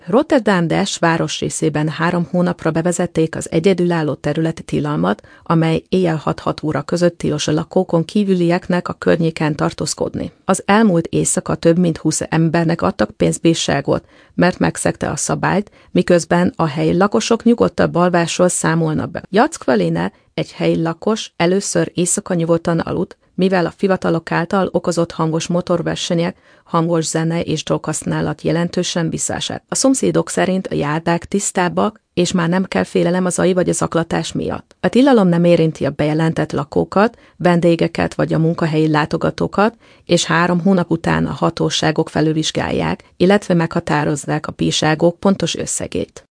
Rotterdam Des városrészében 3 hónapra bevezették az egyedülálló területi tilalmat, amely éjjel 6-6 óra között tilos a lakókon kívülieknek a környéken tartózkodni. Az elmúlt éjszaka több mint 20 embernek adtak pénzbírságot, mert megszegte a szabályt, miközben a helyi lakosok nyugodtabb alvásról számolnak be. Jacques, egy helyi lakos, először éjszaka nyugodtan aludt, mivel a fiatalok által okozott hangos motorversenyek, hangos zene és droghasználat jelentősen visszaesett. A szomszédok szerint a járdák tisztábbak, és már nem kell félelem a zaj vagy a zaklatás miatt. A tilalom nem érinti a bejelentett lakókat, vendégeket vagy a munkahelyi látogatókat, és 3 hónap után a hatóságok felülvizsgálják, illetve meghatározzák a bírságok pontos összegét.